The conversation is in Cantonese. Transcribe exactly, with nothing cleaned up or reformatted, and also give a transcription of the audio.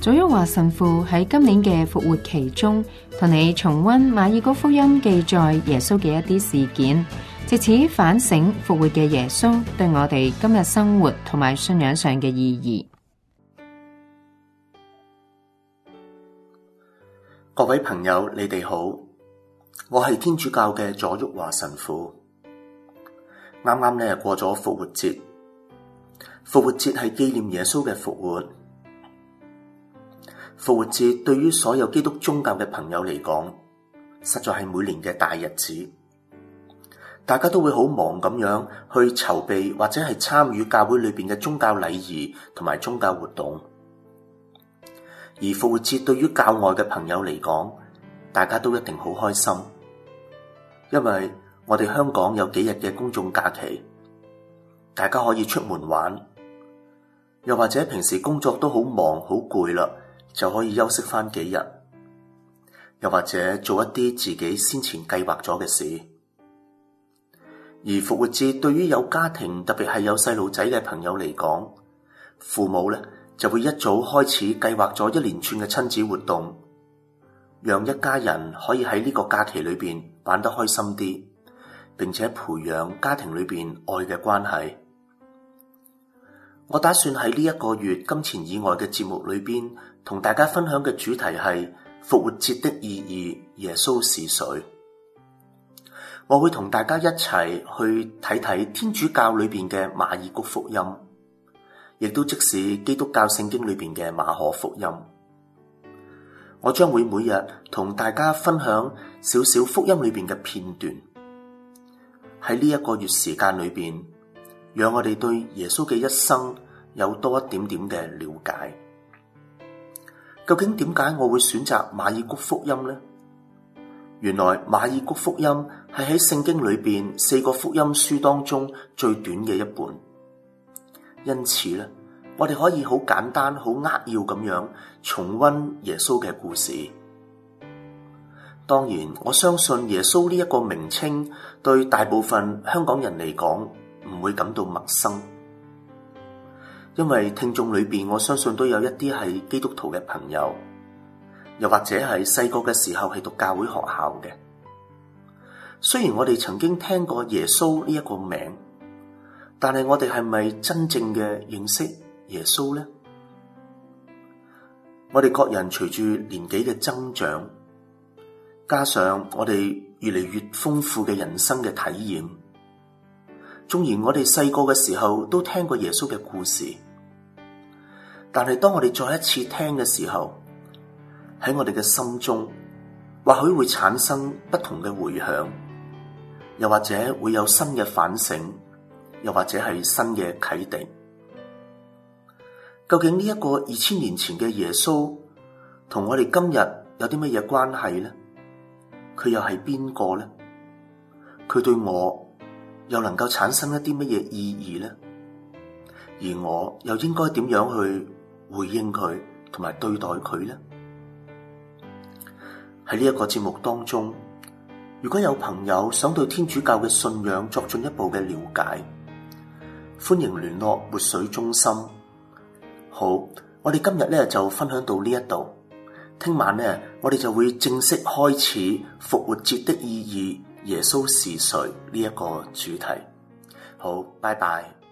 祖旭華神父喺今年嘅復活期中，同你重溫馬爾谷福音記載耶穌嘅一啲事件，藉此反省復活嘅耶穌對我哋今日生活同埋信仰上嘅意義。 各位朋友，你哋好，我係天主教嘅左旭華神父。啱啱咧過咗復活節，復活節係紀念耶穌嘅復活。復活節對於所有基督宗教嘅朋友嚟講，實在係每年嘅大日子，大家都會好忙咁樣去籌備或者係參與教會裏邊嘅宗教禮儀同埋宗教活動。而復活節對於教外嘅朋友嚟講，大家都一定好開心，因為我哋香港有幾日嘅公眾假期，大家可以出門玩，又或者平時工作都好忙好攰啦，就可以休息翻幾日，又或者做一啲自己先前計劃咗嘅事。而復活節對於有家庭，特別係有細路仔嘅朋友嚟講，父母咧就會一早開始計劃咗一連串嘅親子活動，讓一家人可以喺呢個假期裏邊玩得開心啲，並且培養家庭裏邊愛嘅關係。我打算喺呢一個月金錢以外嘅節目裏邊，同大家分享嘅主題係復活節的意義，耶穌是誰？我會同大家一齊去睇睇天主教裏邊嘅馬爾谷福音，亦都即是基督教聖經裏邊嘅馬可福音。我將會每日同大家分享少少福音裏邊嘅片段。喺呢一個月時間裏邊，讓我哋對耶穌嘅一生有多一點點嘅了解。究竟點解我會選擇馬爾谷福音呢？原來馬爾谷福音係喺聖經裏邊四個福音書當中最短嘅一本，因此咧，我哋可以好簡單、好扼要咁樣重溫耶穌嘅故事。當然，我相信耶穌呢一個名稱對大部分香港人嚟講唔會感到陌生，因為聽眾裏邊我相信都有一啲係基督徒嘅朋友，又或者係細個嘅時候係讀教會學校嘅。雖然我哋曾經聽過耶穌呢一個名，但係我哋係咪真正嘅認識耶穌呢？我哋各人隨住年紀嘅增長，加上我哋越嚟越豐富嘅人生嘅體驗，縱然我哋細個嘅時候都聽過耶穌嘅故事，但係當我哋再一次聽嘅時候，喺我哋嘅心中或許會產生不同嘅回響，又或者會有新嘅反省，又或者係新嘅啟迪。究竟呢一個二千年前嘅耶穌同我哋今日有啲乜嘢關係呢？佢又係邊個呢？佢對我又能夠產生一啲乜嘢意義呢？而我又應該點樣去回應佢同埋對待佢呢？喺呢一個節目當中，如果有朋友想對天主教嘅信仰作進一步嘅了解，歡迎聯絡活水中心。好，我哋今日咧就分享到呢一度。聽晚咧，我哋就會正式開始復活節的意義，耶穌是誰呢一個主題。好，拜拜。